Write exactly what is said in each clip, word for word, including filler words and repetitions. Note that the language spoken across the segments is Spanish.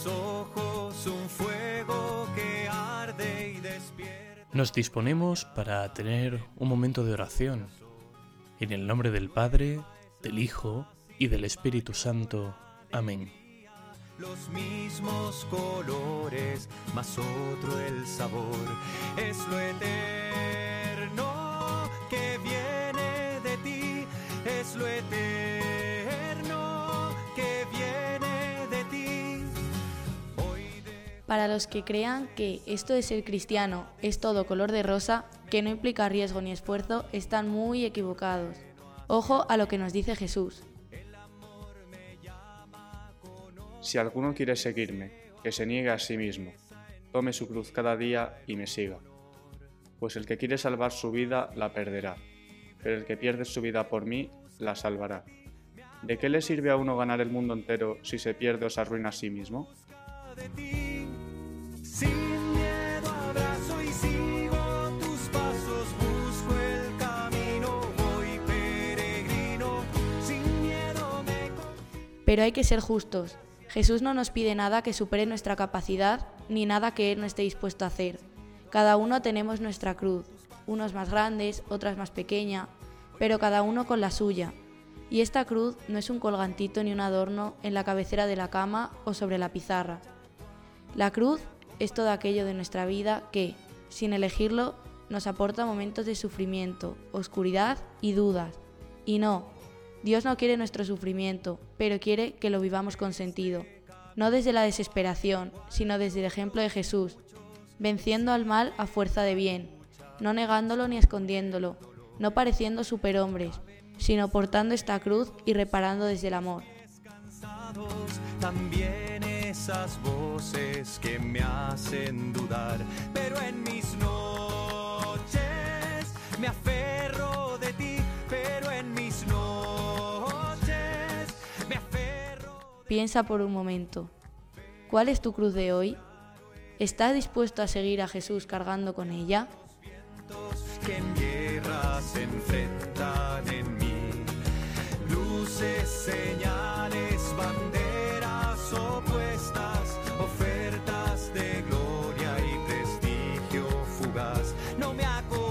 tus ojos un fuego que arde y despierta. Nos disponemos para tener un momento de oración. En el nombre del Padre, del Hijo y del Espíritu Santo. Amén. Los mismos colores, más otro el sabor, es lo eterno que viene de ti, es lo eterno que viene de ti. Hoy de... Para los que crean que esto de ser cristiano es todo color de rosa, que no implica riesgo ni esfuerzo, están muy equivocados. Ojo a lo que nos dice Jesús. Si alguno quiere seguirme, que se niegue a sí mismo, tome su cruz cada día y me siga. Pues el que quiere salvar su vida la perderá, pero el que pierde su vida por mí la salvará. ¿De qué le sirve a uno ganar el mundo entero si se pierde o se arruina a sí mismo? Sin miedo abrazo y sigo tus pasos, busco el camino, voy peregrino, sin miedo me... Pero hay que ser justos. Jesús no nos pide nada que supere nuestra capacidad, ni nada que Él no esté dispuesto a hacer. Cada uno tenemos nuestra cruz, unos más grandes, otras más pequeña, pero cada uno con la suya. Y esta cruz no es un colgantito ni un adorno en la cabecera de la cama o sobre la pizarra. La cruz es todo aquello de nuestra vida que, sin elegirlo, nos aporta momentos de sufrimiento, oscuridad y dudas. Y no, Dios no quiere nuestro sufrimiento, pero quiere que lo vivamos con sentido, no desde la desesperación, sino desde el ejemplo de Jesús, venciendo al mal a fuerza de bien, no negándolo ni escondiéndolo, no pareciendo superhombres, sino portando esta cruz y reparando desde el amor. También esas voces que me hacen dudar, pero en mis noches me aferro de ti, pero en mis noches me aferro. Piensa por un momento, ¿cuál es tu cruz de hoy? ¿Estás dispuesto a seguir a Jesús cargando con ella? Que en guerra se enfrentan en mí, luces, señales, banderas opuestas, ofertas de gloria y prestigio fugaz. No me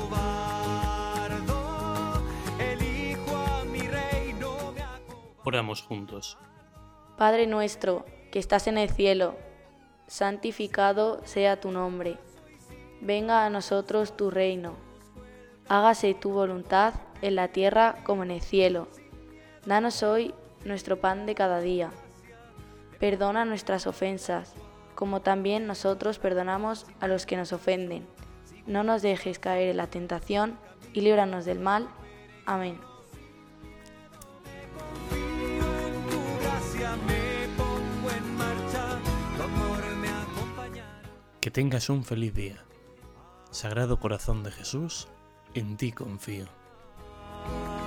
acobardo, elijo a mi rey, no me acobardo. Oramos juntos. Padre nuestro, que estás en el cielo, santificado sea tu nombre. Venga a nosotros tu reino. Hágase tu voluntad en la tierra como en el cielo. Danos hoy nuestro pan de cada día. Perdona nuestras ofensas, como también nosotros perdonamos a los que nos ofenden. No nos dejes caer en la tentación y líbranos del mal. Amén. Que tengas un feliz día. Sagrado Corazón de Jesús, en ti confío.